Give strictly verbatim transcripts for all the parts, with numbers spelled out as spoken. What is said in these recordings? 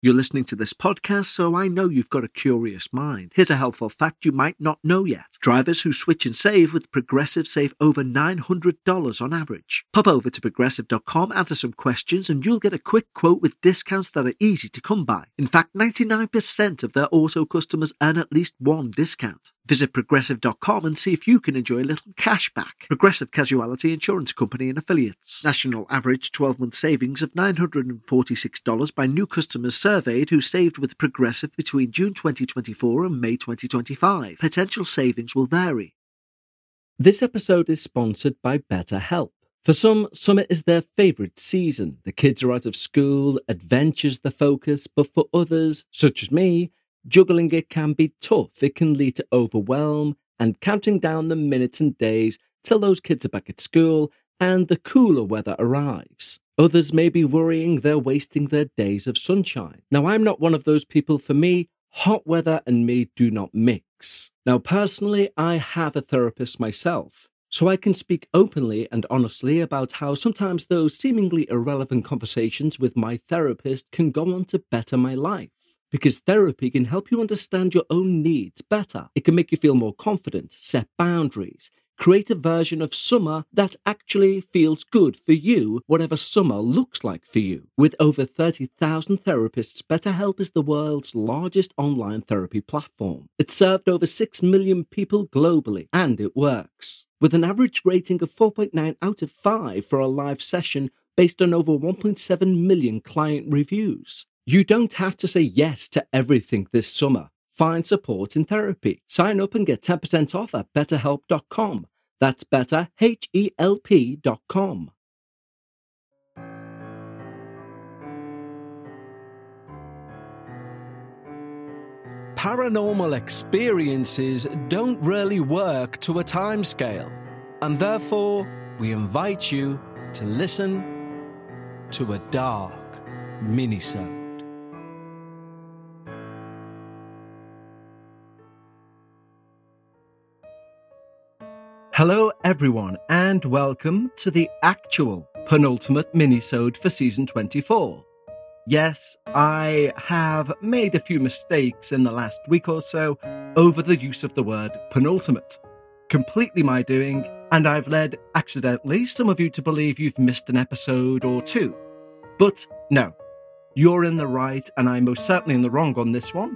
You're listening to this podcast, so I know you've got a curious mind. Here's a helpful fact you might not know yet. Drivers who switch and save with Progressive save over nine hundred dollars on average. Pop over to progressive dot com, answer some questions, and you'll get a quick quote with discounts that are easy to come by. In fact, ninety-nine percent of their auto customers earn at least one discount. Visit progressive dot com and see if you can enjoy a little cash back. Progressive Casualty Insurance Company and Affiliates. National average twelve-month savings of nine hundred forty-six dollars by new customers surveyed who saved with Progressive between June twenty twenty-four and May twenty twenty-five. Potential savings will vary. This episode is sponsored by BetterHelp. For some, summer is their favourite season. The kids are out of school, adventure's the focus, but for others, such as me, juggling it can be tough. It can lead to overwhelm and counting down the minutes and days till those kids are back at school and the cooler weather arrives. Others may be worrying they're wasting their days of sunshine. Now, I'm not one of those people. For me, hot weather and me do not mix. Now, personally, I have a therapist myself, so I can speak openly and honestly about how sometimes those seemingly irrelevant conversations with my therapist can go on to better my life. Because therapy can help you understand your own needs better. It can make you feel more confident, set boundaries, create a version of summer that actually feels good for you, whatever summer looks like for you. With over thirty thousand therapists, BetterHelp is the world's largest online therapy platform. It's served over six million people globally, and it works. With an average rating of four point nine out of five for a live session based on over one point seven million client reviews. You don't have to say yes to everything this summer. Find support in therapy. Sign up and get ten percent off at better help dot com. That's better, H E L P dot com. Paranormal experiences don't really work to a timescale, and therefore we invite you to listen to a dark minisode. Hello everyone, and welcome to the actual penultimate minisode for season twenty-four. Yes, I have made a few mistakes in the last week or so over the use of the word penultimate. Completely my doing, and I've led, accidentally, some of you to believe you've missed an episode or two. But no, you're in the right, and I'm most certainly in the wrong on this one.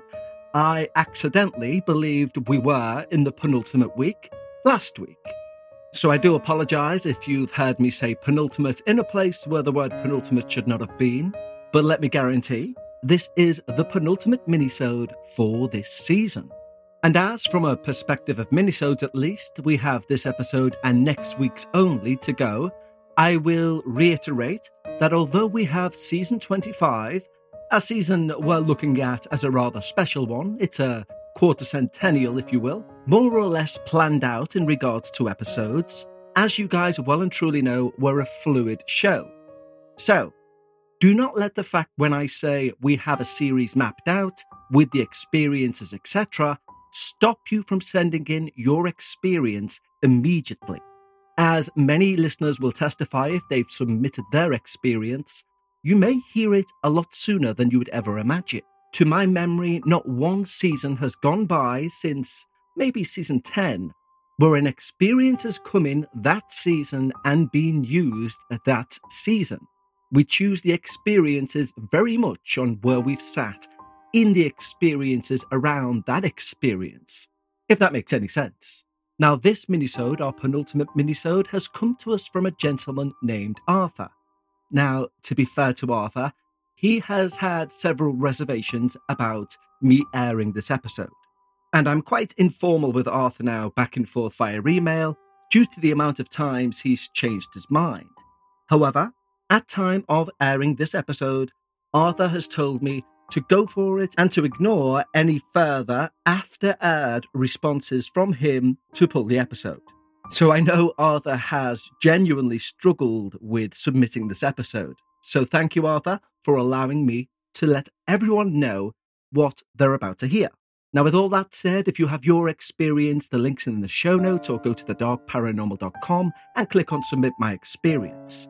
I accidentally believed we were in the penultimate week last week. So I do apologise if you've heard me say penultimate in a place where the word penultimate should not have been, but let me guarantee, this is the penultimate minisode for this season. And as from a perspective of minisodes at least, we have this episode and next week's only to go, I will reiterate that although we have season twenty-five, a season we're looking at as a rather special one, it's a quarter centennial, if you will, more or less planned out in regards to episodes. As you guys well and truly know, we're a fluid show. So, do not let the fact when I say we have a series mapped out with the experiences, et cetera, stop you from sending in your experience immediately. As many listeners will testify if they've submitted their experience, you may hear it a lot sooner than you would ever imagine. To my memory, not one season has gone by since maybe season ten, where an experience has come in that season and been used at that season. We choose the experiences very much on where we've sat in the experiences around that experience, if that makes any sense. Now, this minisode, our penultimate minisode, has come to us from a gentleman named Arthur. Now, to be fair to Arthur, he has had several reservations about me airing this episode. And I'm quite informal with Arthur now, back and forth via email, due to the amount of times he's changed his mind. However, at time of airing this episode, Arthur has told me to go for it and to ignore any further after-aired responses from him to pull the episode. So I know Arthur has genuinely struggled with submitting this episode. So thank you, Arthur, for allowing me to let everyone know what they're about to hear. Now, with all that said, if you have your experience, the link's in the show notes, or go to the dark paranormal dot com and click on Submit My Experience.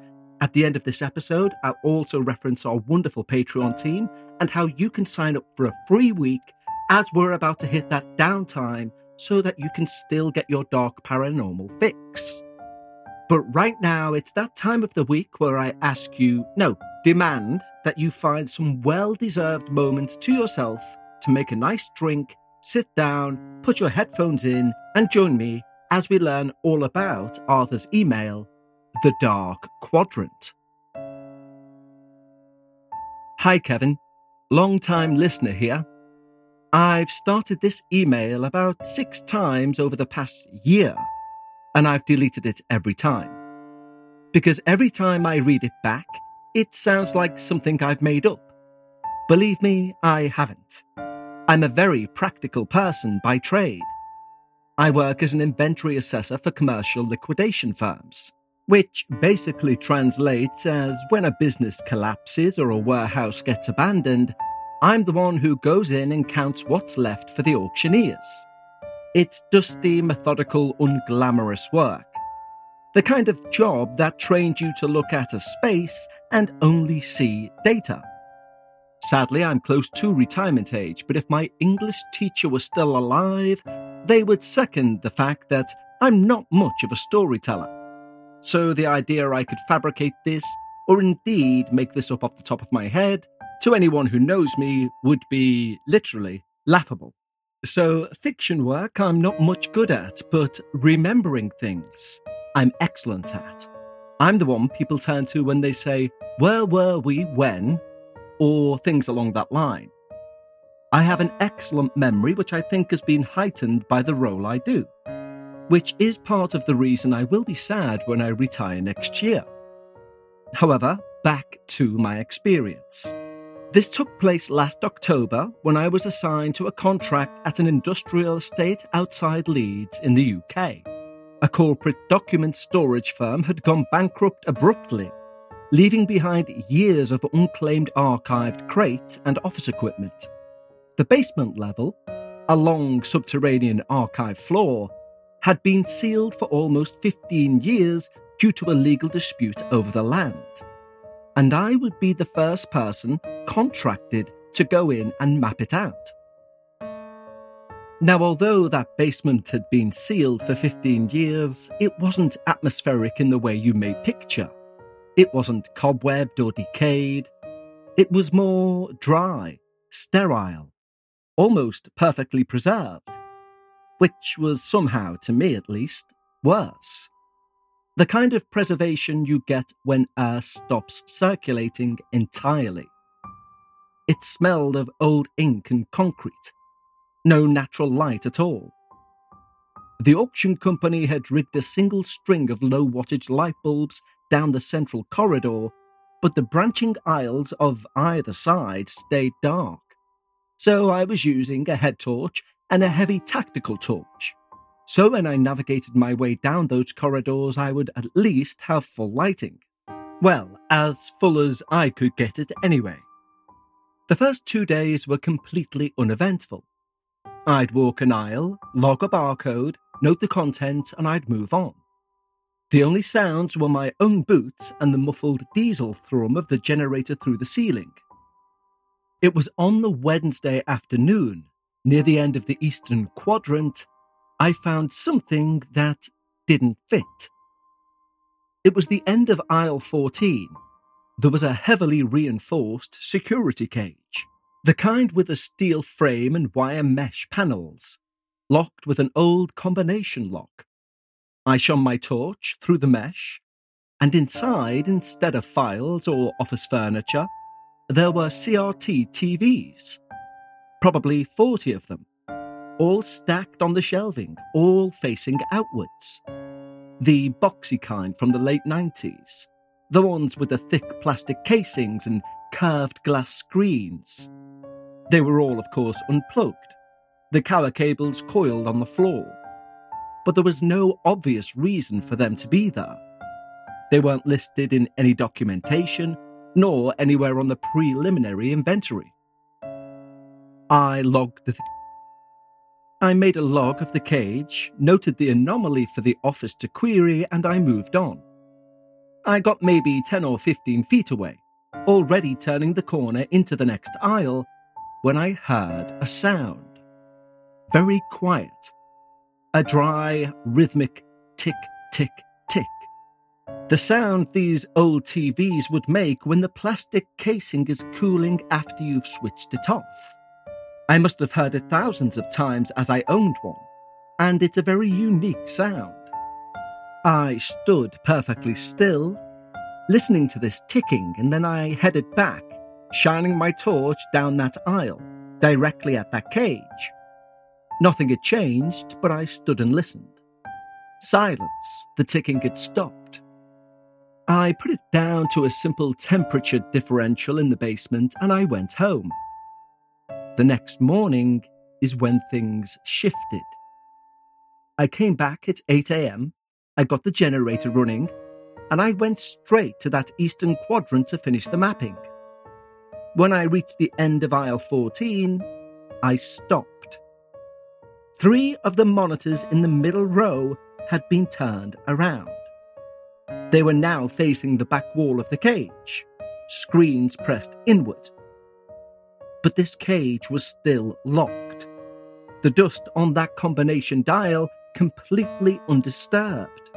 At the end of this episode, I'll also reference our wonderful Patreon team and how you can sign up for a free week as we're about to hit that downtime so that you can still get your dark paranormal fix. But right now, it's that time of the week where I ask you, no, demand that you find some well-deserved moments to yourself to make a nice drink, sit down, put your headphones in, and join me as we learn all about Arthur's email, The Dark Quadrant. Hi, Kevin. Long-time listener here. I've started this email about six times over the past year, and I've deleted it every time. Because every time I read it back, it sounds like something I've made up. Believe me, I haven't. I'm a very practical person by trade. I work as an inventory assessor for commercial liquidation firms, which basically translates as when a business collapses or a warehouse gets abandoned, I'm the one who goes in and counts what's left for the auctioneers. It's dusty, methodical, unglamorous work. The kind of job that trains you to look at a space and only see data. Sadly, I'm close to retirement age, but if my English teacher was still alive, they would second the fact that I'm not much of a storyteller. So the idea I could fabricate this, or indeed make this up off the top of my head, to anyone who knows me would be literally laughable. So fiction work I'm not much good at, but remembering things I'm excellent at. I'm the one people turn to when they say, "Where were we when?" or things along that line. I have an excellent memory which I think has been heightened by the role I do, which is part of the reason I will be sad when I retire next year. However, back to my experience. This took place last October when I was assigned to a contract at an industrial estate outside Leeds in the U K. A corporate document storage firm had gone bankrupt abruptly, leaving behind years of unclaimed archived crates and office equipment. The basement level, a long subterranean archive floor, had been sealed for almost fifteen years due to a legal dispute over the land. And I would be the first person contracted to go in and map it out. Now, although that basement had been sealed for fifteen years, it wasn't atmospheric in the way you may picture. It wasn't cobwebbed or decayed. It was more dry, sterile, almost perfectly preserved, which was somehow, to me at least, worse. The kind of preservation you get when air stops circulating entirely. It smelled of old ink and concrete. No natural light at all. The auction company had rigged a single string of low-wattage light bulbs down the central corridor, but the branching aisles of either side stayed dark. So I was using a head torch and a heavy tactical torch. So when I navigated my way down those corridors, I would at least have full lighting. Well, as full as I could get it anyway. The first two days were completely uneventful. I'd walk an aisle, log a barcode, note the contents, and I'd move on. The only sounds were my own boots and the muffled diesel thrum of the generator through the ceiling. It was on the Wednesday afternoon, near the end of the Eastern Quadrant, I found something that didn't fit. It was the end of aisle fourteen. There was a heavily reinforced security cage, the kind with a steel frame and wire mesh panels, locked with an old combination lock. I shone my torch through the mesh, and inside, instead of files or office furniture, there were C R T T Vs, probably forty of them, all stacked on the shelving, all facing outwards. The boxy kind from the late nineties, the ones with the thick plastic casings and curved glass screens. They were all, of course, unplugged, the power cables coiled on the floor. But there was no obvious reason for them to be there. They weren't listed in any documentation, nor anywhere on the preliminary inventory. I logged the... Th- I made a log of the cage, noted the anomaly for the office to query, and I moved on. I got maybe ten or fifteen feet away, already turning the corner into the next aisle, when I heard a sound. Very quiet. A dry, rhythmic tick, tick, tick. The sound these old T Vs would make when the plastic casing is cooling after you've switched it off. I must have heard it thousands of times as I owned one, and it's a very unique sound. I stood perfectly still, listening to this ticking, and then I headed back, shining my torch down that aisle, directly at that cage. Nothing had changed, but I stood and listened. Silence. The ticking had stopped. I put it down to a simple temperature differential in the basement, and I went home. The next morning is when things shifted. I came back at eight a.m., I got the generator running, and I went straight to that eastern quadrant to finish the mapping. When I reached the end of aisle fourteen, I stopped. Three of the monitors in the middle row had been turned around. They were now facing the back wall of the cage, screens pressed inward. But this cage was still locked. The dust on that combination dial completely undisturbed.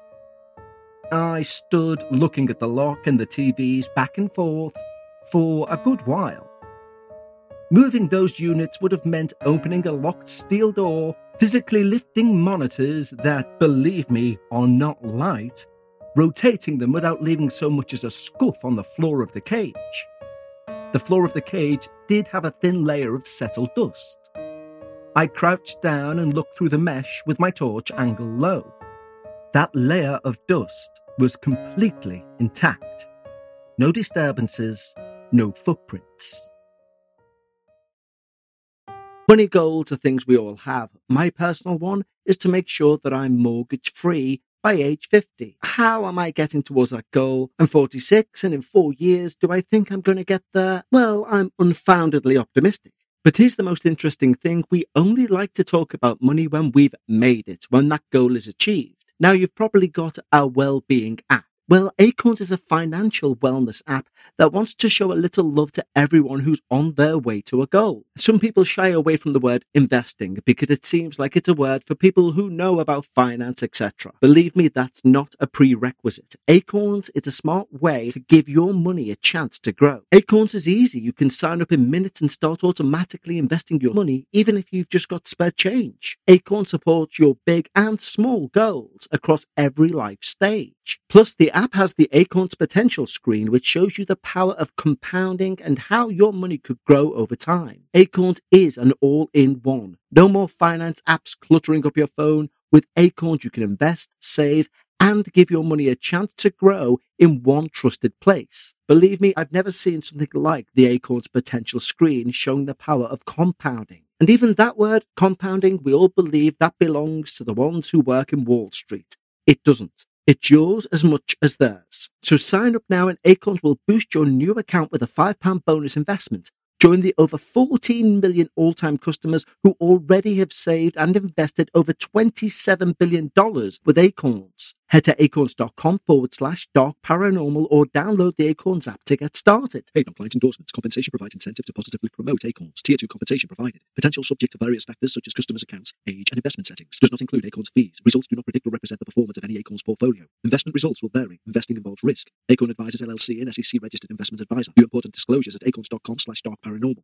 I stood looking at the lock and the T Vs back and forth for a good while. Moving those units would have meant opening a locked steel door, physically lifting monitors that, believe me, are not light, rotating them without leaving so much as a scuff on the floor of the cage. The floor of the cage did have a thin layer of settled dust. I crouched down and looked through the mesh with my torch angled low. That layer of dust was completely intact. No disturbances, no footprints. Money goals are things we all have. My personal one is to make sure that I'm mortgage-free by age fifty. How am I getting towards that goal? I'm forty-six, and in four years, do I think I'm going to get there? Well, I'm unfoundedly optimistic. But here's the most interesting thing. We only like to talk about money when we've made it, when that goal is achieved. Now, you've probably got our well-being app. Well, Acorns is a financial wellness app that wants to show a little love to everyone who's on their way to a goal. Some people shy away from the word investing because it seems like it's a word for people who know about finance, et cetera. Believe me, that's not a prerequisite. Acorns is a smart way to give your money a chance to grow. Acorns is easy. You can sign up in minutes and start automatically investing your money, even if you've just got spare change. Acorn supports your big and small goals across every life stage. Plus, the app has the Acorns Potential screen, which shows you the power of compounding and how your money could grow over time. Acorns is an all-in-one. No more finance apps cluttering up your phone. With Acorns, you can invest, save, and give your money a chance to grow in one trusted place. Believe me, I've never seen something like the Acorns Potential screen showing the power of compounding. And even that word, compounding, we all believe that belongs to the ones who work in Wall Street. It doesn't. It's yours as much as theirs. So sign up now and Acorns will boost your new account with a five pound bonus investment. Join the over fourteen million all-time customers who already have saved and invested over twenty-seven billion dollars with Acorns. Head to acorns.com forward slash dark paranormal or download the Acorns app to get started. Paid on client endorsements. Compensation provides incentive to positively promote Acorns. Tier two compensation provided. Potential subject to various factors such as customers' accounts, age, and investment settings. Does not include Acorns fees. Results do not predict or represent the performance of any Acorns portfolio. Investment results will vary. Investing involves risk. Acorn Advisors L L C, an S E C registered investment advisor. View important disclosures at acorns.com slash dark paranormal.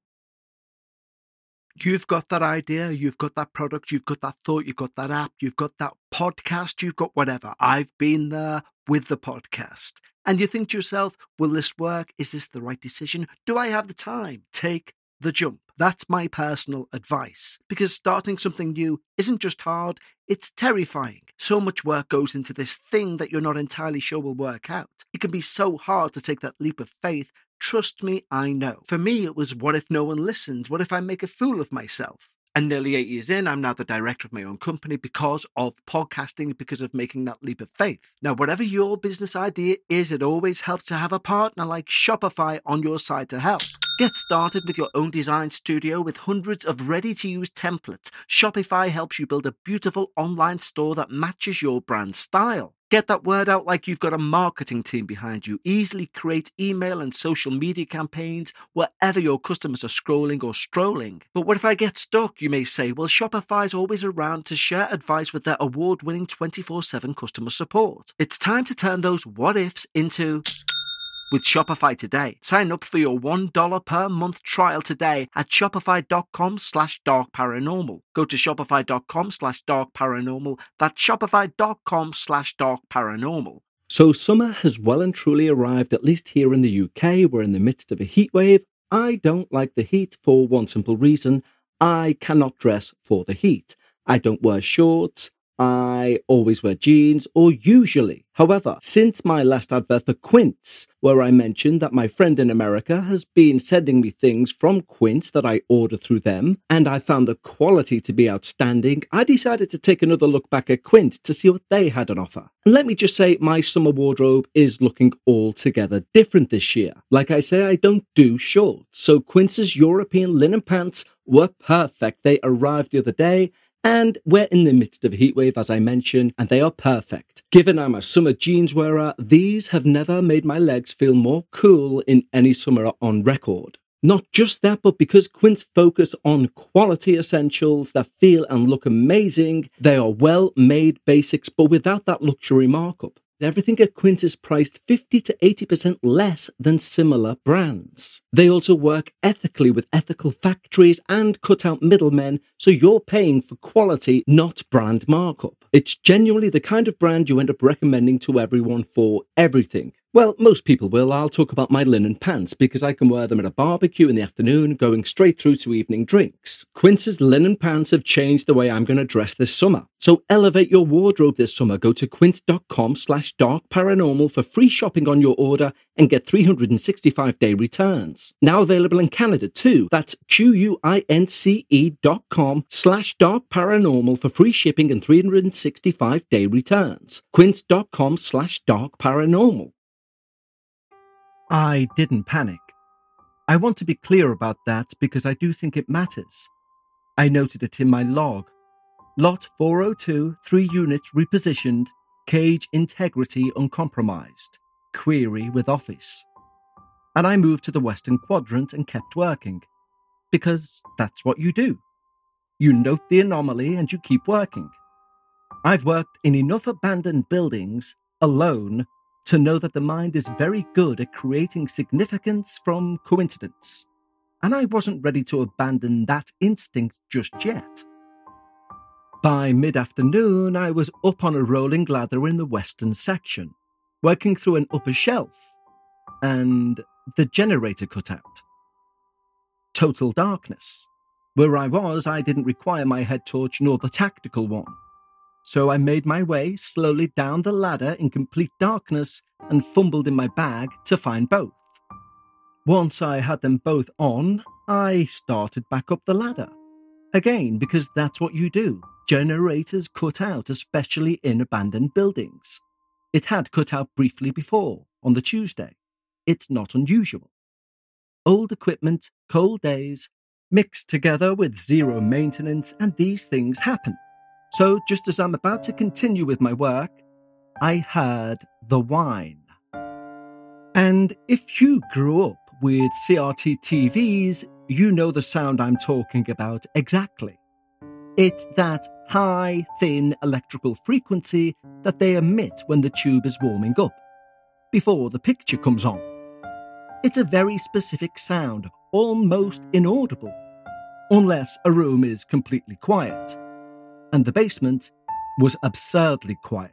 You've got that idea, you've got that product, you've got that thought, you've got that app, you've got that podcast, you've got whatever. I've been there with the podcast. And you think to yourself, will this work? Is this the right decision? Do I have the time? Take the jump. That's my personal advice. Because starting something new isn't just hard, it's terrifying. So much work goes into this thing that you're not entirely sure will work out. It can be so hard to take that leap of faith. Trust me, I know. For me, it was, what if no one listens? What if I make a fool of myself? And nearly eight years in, I'm now the director of my own company because of podcasting, because of making that leap of faith. Now, whatever your business idea is, it always helps to have a partner like Shopify on your side to help. Get started with your own design studio with hundreds of ready-to-use templates. Shopify helps you build a beautiful online store that matches your brand style. Get that word out like you've got a marketing team behind you. Easily create email and social media campaigns wherever your customers are scrolling or strolling. But what if I get stuck, you may say? Well, Shopify's always around to share advice with their award-winning twenty-four seven customer support. It's time to turn those what-ifs into... with Shopify today. Sign up for your one dollar per month trial today at shopify.com slash dark paranormal. Go to shopify.com slash dark paranormal. That's shopify.com slash dark paranormal. So summer has well and truly arrived, at least here in the U K. We're in the midst of a heat wave. I don't like the heat for one simple reason. I cannot dress for the heat. I don't wear shorts. I always wear jeans, or usually. However, since my last advert for Quince, where I mentioned that my friend in America has been sending me things from Quince that I order through them, and I found the quality to be outstanding, I decided to take another look back at Quince to see what they had on offer. And let me just say, my summer wardrobe is looking altogether different this year. Like I say, I don't do shorts, so Quince's European linen pants were perfect. They arrived the other day, and we're in the midst of a heatwave, as I mentioned, and they are perfect. Given I'm a summer jeans wearer, these have never made my legs feel more cool in any summer on record. Not just that, but because Quince focus on quality essentials that feel and look amazing, they are well-made basics, but without that luxury markup. Everything at Quince is priced fifty to eighty percent less than similar brands. They also work ethically with ethical factories and cut out middlemen, so you're paying for quality, not brand markup. It's genuinely the kind of brand you end up recommending to everyone for everything. Well, most people will. I'll talk about my linen pants because I can wear them at a barbecue in the afternoon, going straight through to evening drinks. Quince's linen pants have changed the way I'm going to dress this summer. So elevate your wardrobe this summer. Go to quince.com slash dark paranormal for free shopping on your order and get three hundred sixty-five day returns. Now available in Canada too. That's Q-U-I-N-C-E dot com slash dark paranormal for free shipping and three hundred sixty-five day returns. Quince.com slash dark paranormal. I didn't panic. I want to be clear about that because I do think it matters. I noted it in my log. Lot four oh two, three units repositioned, cage integrity uncompromised, query with office. And I moved to the western quadrant and kept working. Because that's what you do. You note the anomaly and you keep working. I've worked in enough abandoned buildings, alone, to know that the mind is very good at creating significance from coincidence. And I wasn't ready to abandon that instinct just yet. By mid-afternoon, I was up on a rolling ladder in the western section, working through an upper shelf, and the generator cut out. Total darkness. Where I was, I didn't require my head torch nor the tactical one. So I made my way slowly down the ladder in complete darkness and fumbled in my bag to find both. Once I had them both on, I started back up the ladder. Again, because that's what you do. Generators cut out, especially in abandoned buildings. It had cut out briefly before, on the Tuesday. It's not unusual. Old equipment, cold days, mixed together with zero maintenance, and these things happen. So, just as I'm about to continue with my work, I heard the whine. And if you grew up with C R T T Vs, you know the sound I'm talking about exactly. It's that high, thin electrical frequency that they emit when the tube is warming up, before the picture comes on. It's a very specific sound, almost inaudible, unless a room is completely quiet. And the basement was absurdly quiet.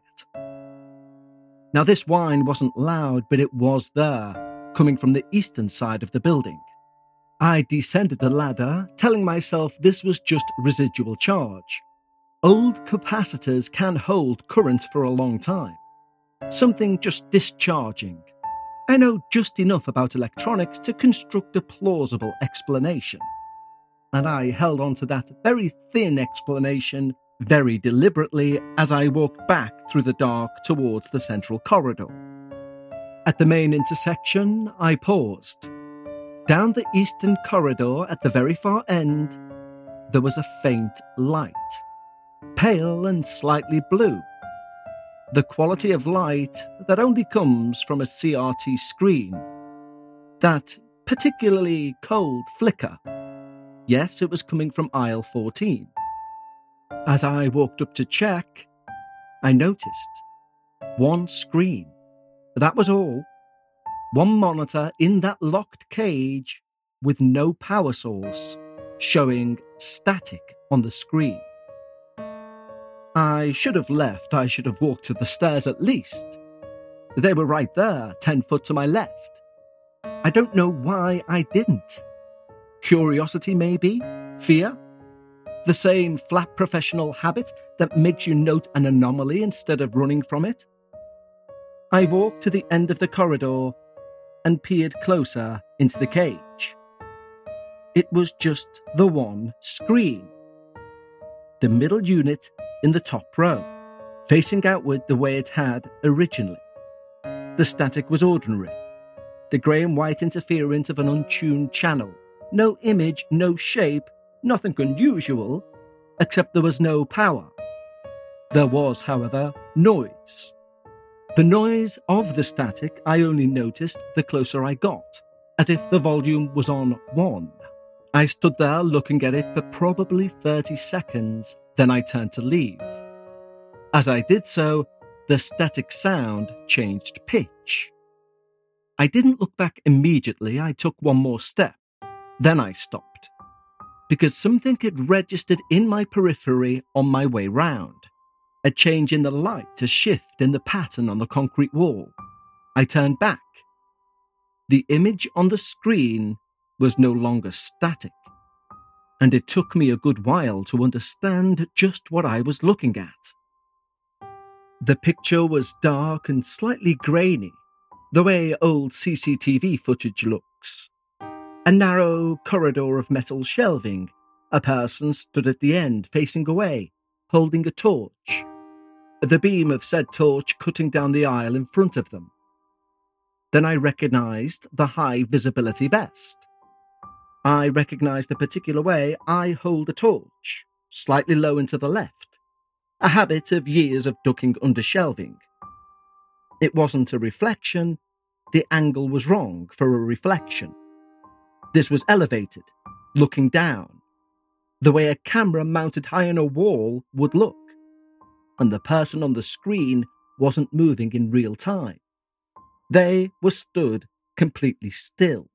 Now, this whine wasn't loud, but it was there, coming from the eastern side of the building. I descended the ladder, telling myself this was just residual charge. Old capacitors can hold current for a long time. Something just discharging. I know just enough about electronics to construct a plausible explanation. And I held on to that very thin explanation very deliberately as I walked back through the dark towards the central corridor. At the main intersection, I paused. Down the eastern corridor at the very far end, there was a faint light, pale and slightly blue. the quality of light that only comes from a C R T screen. That particularly cold flicker. Yes, it was coming from aisle fourteen. As I walked up to check, I noticed one screen. That was all. One monitor in that locked cage with no power source, showing static on the screen. I should have left. I should have walked to the stairs at least. They were right there, ten foot to my left. I don't know why I didn't. Curiosity, maybe? Fear? The same flat professional habit that makes you note an anomaly instead of running from it? I walked to the end of the corridor and peered closer into the cage. It was just the one screen. The middle unit in the top row, facing outward the way it had originally. The static was ordinary. The grey and white interference of an untuned channel. No image, no shape, nothing unusual, except there was no power. There was, however, noise. The noise of the static I only noticed the closer I got, as if the volume was on one. I stood there looking at it for probably thirty seconds, then I turned to leave. As I did so, the static sound changed pitch. I didn't look back immediately. I took one more step. Then I stopped, because something had registered in my periphery on my way round. A change in the light, a shift in the pattern on the concrete wall. I turned back. The image on the screen was no longer static, and it took me a good while to understand just what I was looking at. The picture was dark and slightly grainy, the way old C C T V footage looks. A narrow corridor of metal shelving. A person stood at the end, facing away, holding a torch. The beam of said torch cutting down the aisle in front of them. Then I recognised the high visibility vest. I recognised the particular way I hold a torch, slightly low and to the left, a habit of years of ducking under shelving. It wasn't a reflection, the angle was wrong for a reflection. This was elevated, looking down, the way a camera mounted high on a wall would look, and the person on the screen wasn't moving in real time. They were stood completely still.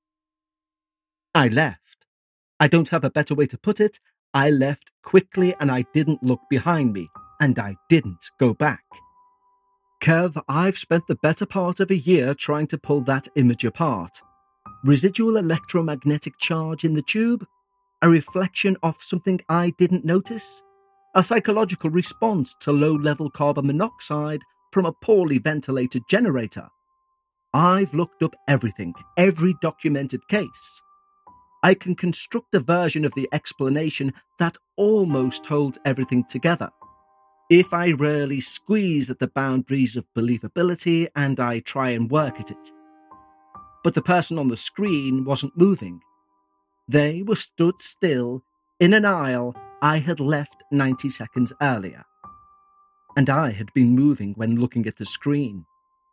I left. I don't have a better way to put it. I left quickly and I didn't look behind me, and I didn't go back. Kev, I've spent the better part of a year trying to pull that image apart. Residual electromagnetic charge in the tube? A reflection of something I didn't notice? A psychological response to low-level carbon monoxide from a poorly ventilated generator? I've looked up everything, every documented case. I can construct a version of the explanation that almost holds everything together, if I really squeeze at the boundaries of believability and I try and work at it. But the person on the screen wasn't moving. They were stood still in an aisle I had left ninety seconds earlier. And I had been moving when looking at the screen.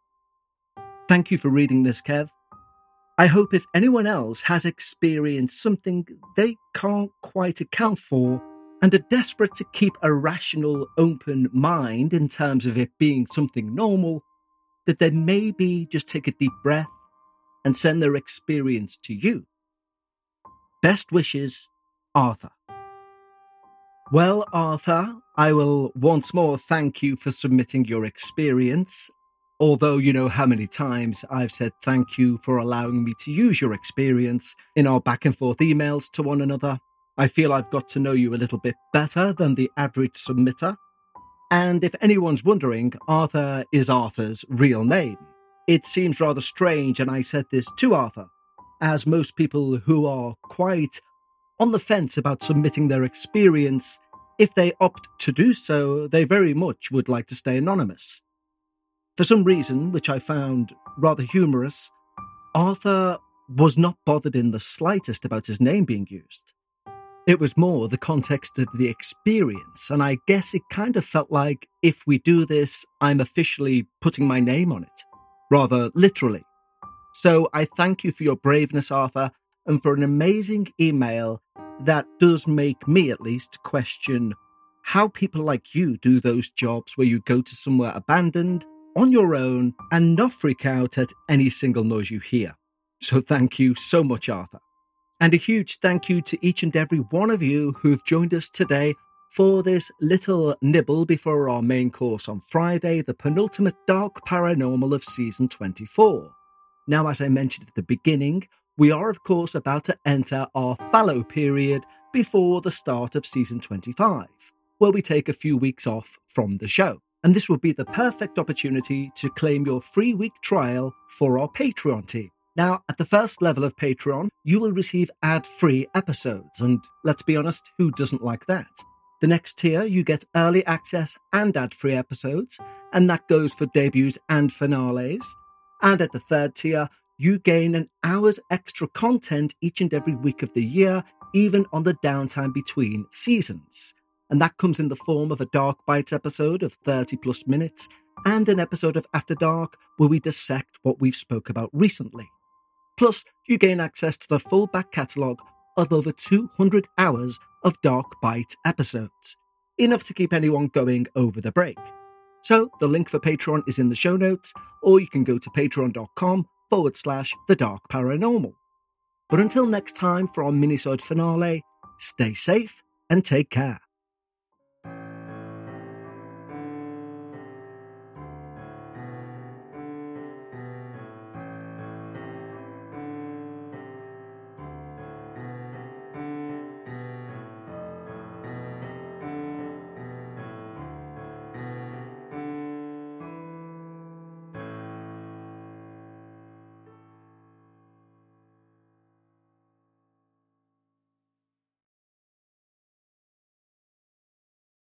Thank you for reading this, Kev. I hope if anyone else has experienced something they can't quite account for and are desperate to keep a rational, open mind in terms of it being something normal, that they maybe just take a deep breath and send their experience to you. Best wishes, Arthur. Well, Arthur, I will once more thank you for submitting your experience. Although you know how many times I've said thank you for allowing me to use your experience in our back and forth emails to one another. I feel I've got to know you a little bit better than the average submitter. And if anyone's wondering, Arthur is Arthur's real name. It seems rather strange, and I said this to Arthur, as most people who are quite on the fence about submitting their experience, if they opt to do so, they very much would like to stay anonymous. For some reason, which I found rather humorous, Arthur was not bothered in the slightest about his name being used. It was more the context of the experience, and I guess it kind of felt like, if we do this, I'm officially putting my name on it. Rather literally. So I thank you for your braveness, Arthur, and for an amazing email that does make me, at least, question how people like you do those jobs where you go to somewhere abandoned, on your own, and not freak out at any single noise you hear. So thank you so much, Arthur. And a huge thank you to each and every one of you who've joined us today for this little nibble before our main course on Friday, the penultimate Dark Paranormal of Season twenty-four. Now, as I mentioned at the beginning, we are of course about to enter our fallow period before the start of Season twenty-five, where we take a few weeks off from the show. And this will be the perfect opportunity to claim your free week trial for our Patreon team. Now, at the first level of Patreon, you will receive ad-free episodes, and let's be honest, who doesn't like that? The next tier, you get early access and ad-free episodes, and that goes for debuts and finales. And at the third tier, you gain an hour's extra content each and every week of the year, even on the downtime between seasons. And that comes in the form of a Dark Bites episode of thirty plus minutes, and an episode of After Dark where we dissect what we've spoke about recently. Plus, you gain access to the full back catalogue of over two hundred hours of Dark Bite episodes, enough to keep anyone going over the break. So, the link for Patreon is in the show notes, or you can go to patreon.com forward slash the Dark Paranormal. But until next time for our minisode finale, stay safe and take care.